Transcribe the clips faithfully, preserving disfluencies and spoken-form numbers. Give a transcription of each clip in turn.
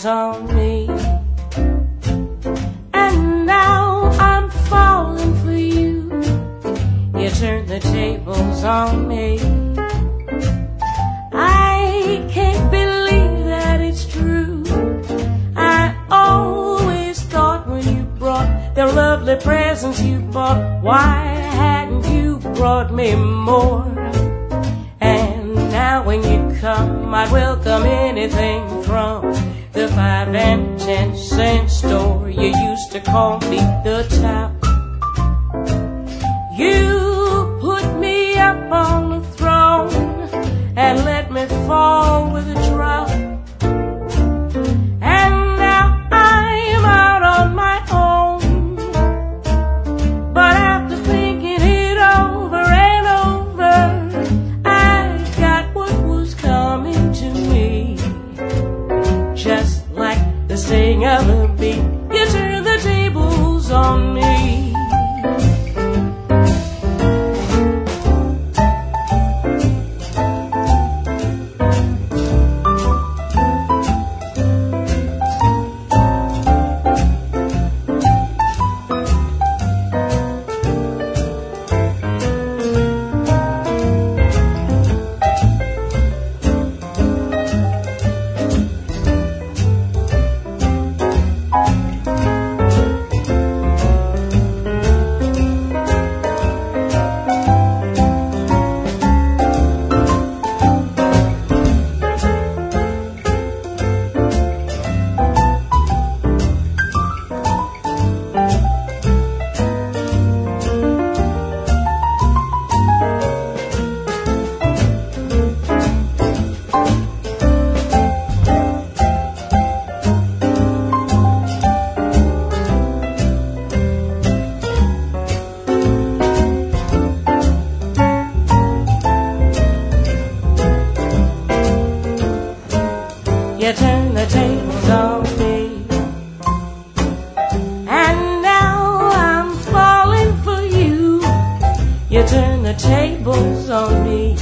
tables on me. And now I'm falling for you. You turn the tables on me. I can't believe that it's true. I always thought when you brought the lovely presents you bought, why hadn't you brought me more? And now when you come, I'd welcome anything from the five and ten cent store. You used to call me the top. You put me up on the throne and let me fall with a drop. And now I'm out on my own. But after thinking it over and over, I got what was coming to me. Just like the sting of a bee, you turn the tables on me. You turn the tables on me. And now I'm falling for you. You turn the tables on me.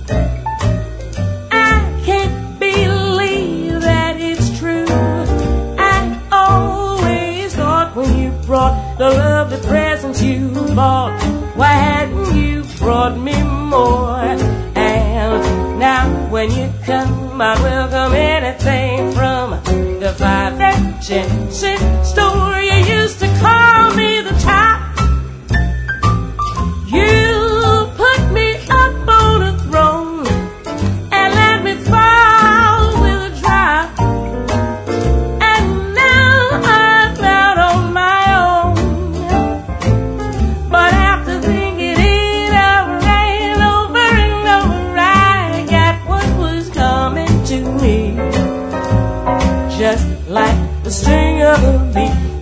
I can't believe that it's true. I always thought when you brought the lovely presents you bought, why hadn't you brought me more? And now when you come, I'd welcome anything from the five and ten cent store. You used to call me the top. You put me up on a throne and let me fall with a drop. And now I'm out on my own. But after thinking it over and over and over, I got what was coming to me. Just like the string of a bee,